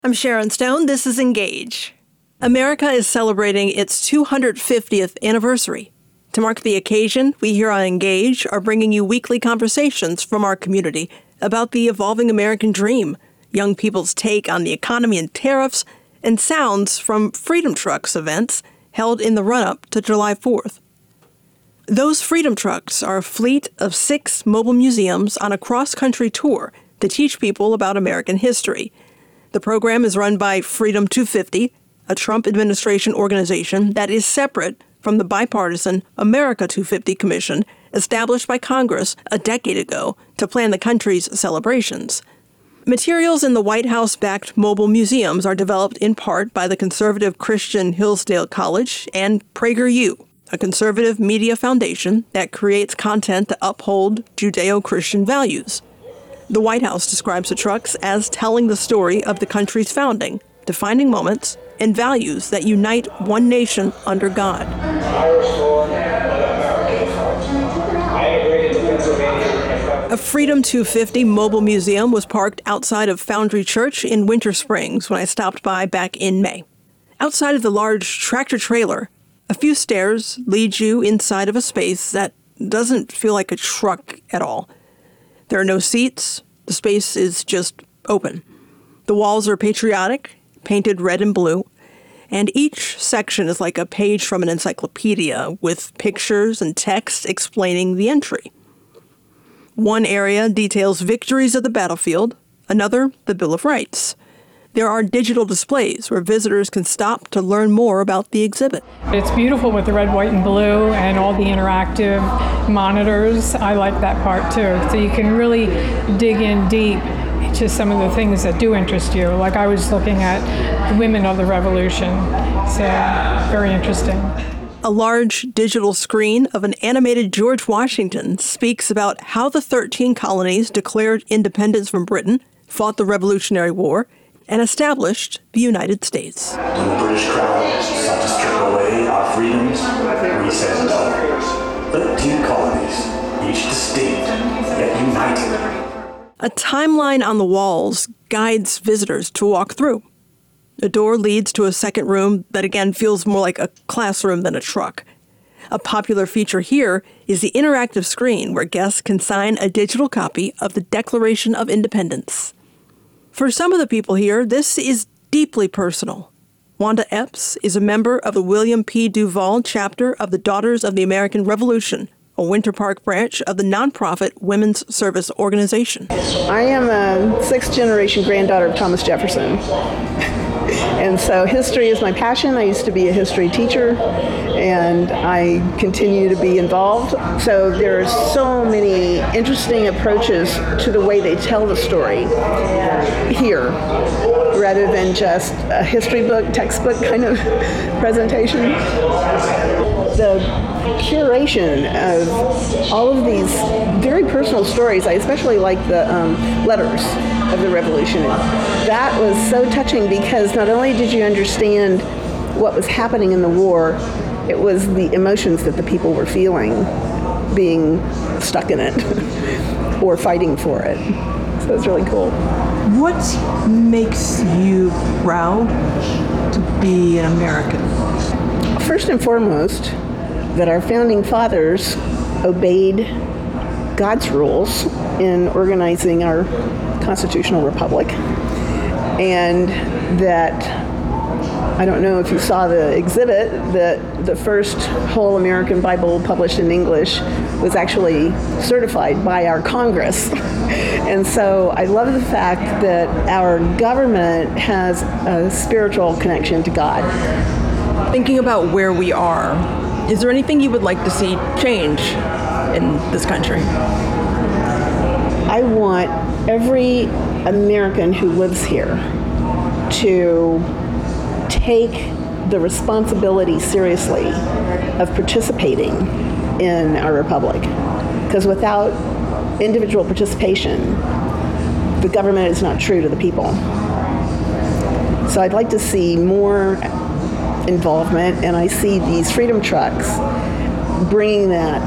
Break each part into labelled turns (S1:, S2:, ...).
S1: I'm Sharon Stone. This is Engage. America is celebrating its 250th anniversary. To mark the occasion, we here on Engage are bringing you weekly conversations from our community about the evolving American dream, young people's take on the economy and tariffs, and sounds from Freedom Trucks events held in the run-up to July 4th. Those Freedom Trucks are a fleet of 6 mobile museums on a cross-country tour to teach people about American history. The program is run by Freedom 250, a Trump administration organization that is separate from the bipartisan America 250 Commission established by Congress a decade ago to plan the country's celebrations. Materials in the White House-backed mobile museums are developed in part by the conservative Christian Hillsdale College and PragerU, a conservative media foundation that creates content to uphold Judeo-Christian values. The White House describes the trucks as telling the story of the country's founding, defining moments, and values that unite one nation under God. A Freedom 250 mobile museum was parked outside of Foundry Church in Winter Springs when I stopped by back in May. Outside of the large tractor-trailer, a few stairs lead you inside of a space that doesn't feel like a truck at all. There are no seats. The space is just open. The walls are patriotic, painted red and blue, and each section is like a page from an encyclopedia with pictures and text explaining the entry. One area details victories of the battlefield, another, the Bill of Rights. There are digital displays where visitors can stop to learn more about the exhibit.
S2: It's beautiful with the red, white, and blue and all the interactive monitors. I like that part too. So you can really dig in deep to some of the things that do interest you. Like I was looking at the women of the Revolution. So very interesting.
S1: A large digital screen of an animated George Washington speaks about how the 13 colonies declared independence from Britain, fought the Revolutionary War, and established the United States.
S3: When the British crown sought to strip away our freedoms, we said no. 13 colonies, each distinct, yet united.
S1: A timeline on the walls guides visitors to walk through. A door leads to a second room that again feels more like a classroom than a truck. A popular feature here is the interactive screen where guests can sign a digital copy of the Declaration of Independence. For some of the people here, this is deeply personal. Wanda Epps is a member of the William P. Duval chapter of the Daughters of the American Revolution, a Winter Park branch of the nonprofit Women's Service Organization.
S4: I am a 6th-generation granddaughter of Thomas Jefferson. And so history is my passion. I used to be a history teacher, and I continue to be involved. So there are so many interesting approaches to the way they tell the story here, rather than just a history book, textbook kind of presentation. The curation of all of these very personal stories, I especially like the letters of the Revolution. That was so touching because not only did you understand what was happening in the war, it was the emotions that the people were feeling, being stuck in it or fighting for it. So it's really cool.
S1: What makes you proud to be an American?
S4: First and foremost, that our founding fathers obeyed God's rules in organizing our constitutional republic, and that, I don't know if you saw the exhibit, that the first whole American Bible published in English was actually certified by our Congress. And so I love the fact that our government has a spiritual connection to God.
S1: Thinking about where we are, is there anything you would like to see change in this country?
S4: I want every American who lives here to take the responsibility seriously of participating in our republic. Because without individual participation, the government is not true to the people. So I'd like to see more involvement, and I see these Freedom Trucks bringing that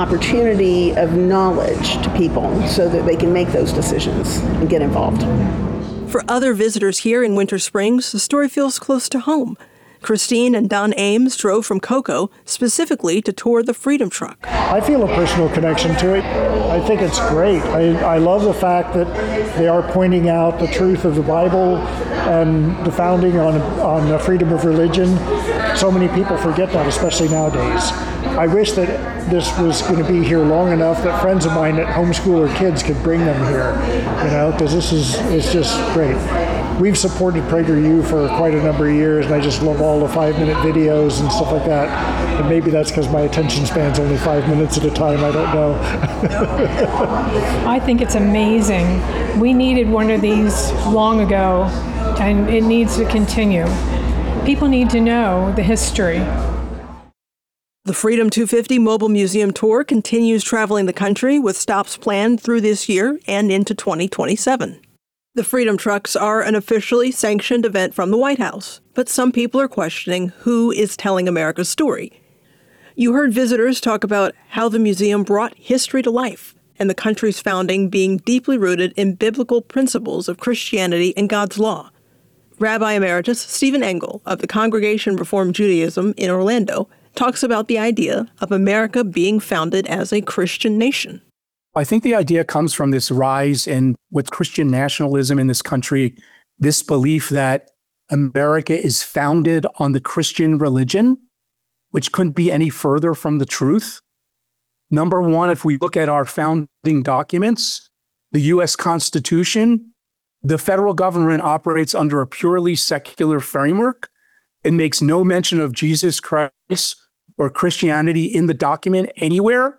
S4: opportunity of knowledge to people so that they can make those decisions and get involved.
S1: For other visitors here in Winter Springs, the story feels close to home. Christine and Don Ames drove from Cocoa specifically to tour the Freedom Truck.
S5: I feel a personal connection to it. I think it's great. I love the fact that they are pointing out the truth of the Bible and the founding on the freedom of religion. So many people forget that, especially nowadays. I wish that this was going to be here long enough that friends of mine that homeschool their kids could bring them here, because it's just great. We've supported PragerU for quite a number of years, and I just love all the 5-minute videos and stuff like that. And maybe that's because my attention span's only 5 minutes at a time, I don't know.
S2: I think it's amazing. We needed one of these long ago, and it needs to continue. People need to know the history.
S1: The Freedom 250 Mobile Museum Tour continues traveling the country with stops planned through this year and into 2027. The Freedom Trucks are an officially sanctioned event from the White House, but some people are questioning who is telling America's story. You heard visitors talk about how the museum brought history to life and the country's founding being deeply rooted in biblical principles of Christianity and God's law. Rabbi Emeritus Stephen Engel of the Congregation Reform Judaism in Orlando talks about the idea of America being founded as a Christian nation.
S6: I think the idea comes from this rise in with Christian nationalism in this country, this belief that America is founded on the Christian religion, which couldn't be any further from the truth. Number one, if we look at our founding documents, the U.S. Constitution, the federal government operates under a purely secular framework. It makes no mention of Jesus Christ or Christianity in the document anywhere.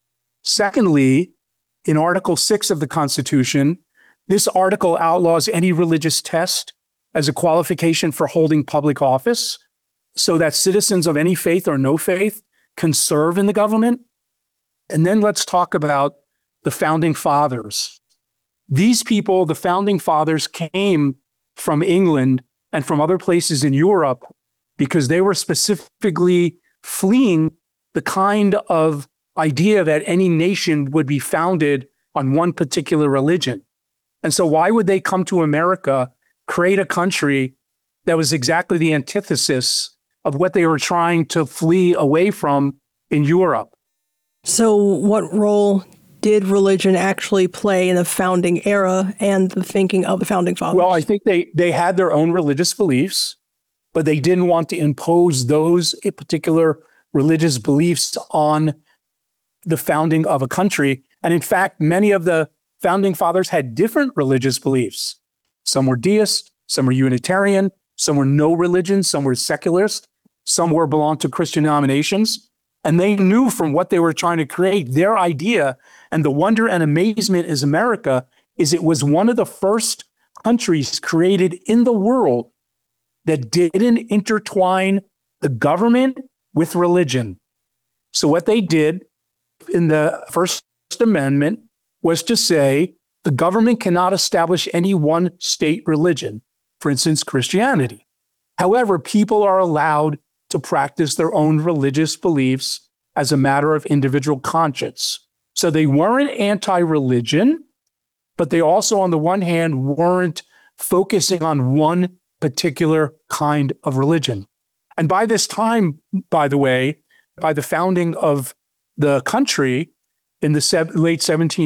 S6: Secondly, in Article 6 of the Constitution, this article outlaws any religious test as a qualification for holding public office, so that citizens of any faith or no faith can serve in the government. And then let's talk about the Founding Fathers. These people, the Founding Fathers, came from England and from other places in Europe because they were specifically fleeing the kind of idea that any nation would be founded on one particular religion. And so why would they come to America, create a country that was exactly the antithesis of what they were trying to flee away from in Europe?
S1: So what role did religion actually play in the founding era and the thinking of the Founding Fathers?
S6: Well, I think they had their own religious beliefs, but they didn't want to impose those particular religious beliefs on the founding of a country. And in fact, many of the Founding Fathers had different religious beliefs. Some were deist, some were Unitarian, some were no religion, some were secularist, some belonged to Christian denominations. And they knew from what they were trying to create, their idea, and the wonder and amazement is America, is it was one of the first countries created in the world that didn't intertwine the government with religion. So what they did in the First Amendment was to say the government cannot establish any one state religion, for instance, Christianity. However, people are allowed to practice their own religious beliefs as a matter of individual conscience. So they weren't anti-religion, but they also, on the one hand, weren't focusing on one particular kind of religion. And by this time, by the way, by the founding of the country in the late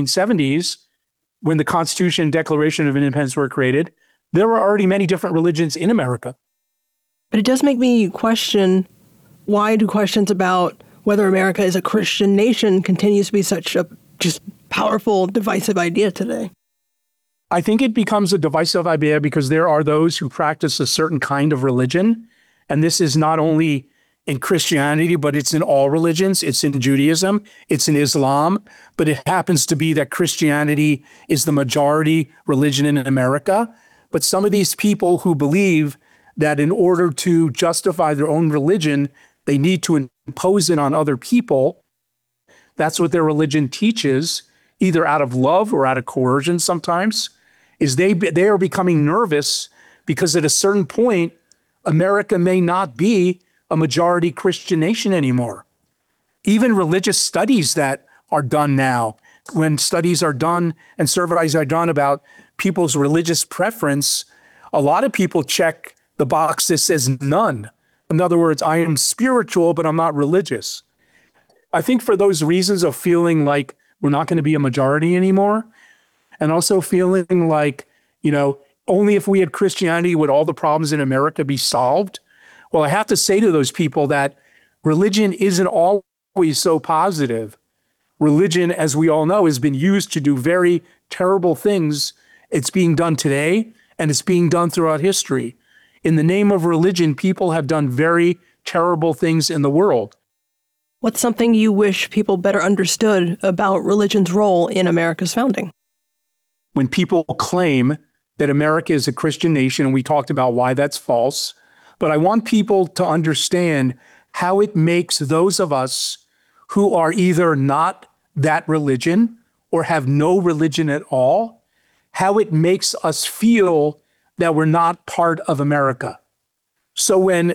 S6: 1770s, when the Constitution and Declaration of Independence were created, there were already many different religions in America.
S1: But it does make me question, why do questions about whether America is a Christian nation continues to be such a just powerful, divisive idea today?
S6: I think it becomes a divisive idea because there are those who practice a certain kind of religion. And this is not only in Christianity, but it's in all religions. It's in Judaism, it's in Islam, but it happens to be that Christianity is the majority religion in America. But some of these people who believe that in order to justify their own religion, they need to impose it on other people. That's what their religion teaches, either out of love or out of coercion sometimes, is they are becoming nervous because at a certain point, America may not be a majority Christian nation anymore. Even religious studies that are done now, when studies are done and surveys are done about people's religious preference, a lot of people check the box that says none. In other words, I am spiritual, but I'm not religious. I think for those reasons of feeling like we're not going to be a majority anymore, and also feeling like, only if we had Christianity would all the problems in America be solved. Well, I have to say to those people that religion isn't always so positive. Religion, as we all know, has been used to do very terrible things. It's being done today, and it's being done throughout history. In the name of religion, people have done very terrible things in the world.
S1: What's something you wish people better understood about religion's role in America's founding?
S6: When people claim that America is a Christian nation, and we talked about why that's false, but I want people to understand how it makes those of us who are either not that religion or have no religion at all, how it makes us feel that we're not part of America. So I'm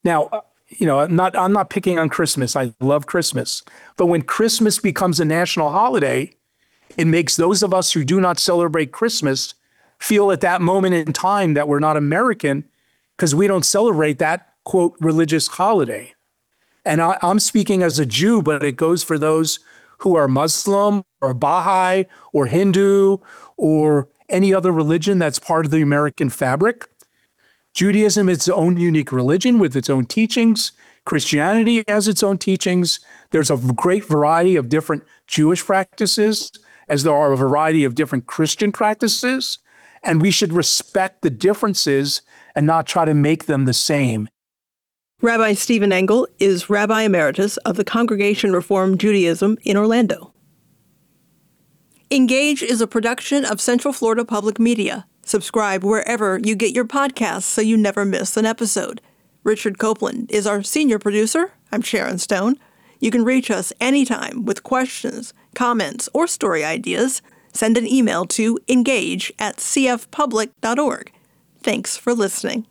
S6: not picking on Christmas. I love Christmas. But when Christmas becomes a national holiday, it makes those of us who do not celebrate Christmas feel at that moment in time that we're not American because we don't celebrate that, quote, religious holiday. And I'm speaking as a Jew, but it goes for those who are Muslim or Baha'i or Hindu or any other religion that's part of the American fabric. Judaism is its own unique religion with its own teachings. Christianity has its own teachings. There's a great variety of different Jewish practices, as there are a variety of different Christian practices. And we should respect the differences and not try to make them the same.
S1: Rabbi Stephen Engel is Rabbi Emeritus of the Congregation Reform Judaism in Orlando. Engage is a production of Central Florida Public Media. Subscribe wherever you get your podcasts so you never miss an episode. Richard Copeland is our senior producer. I'm Sharon Stone. You can reach us anytime with questions, comments, or story ideas. Send an email to engage@cfpublic.org. Thanks for listening.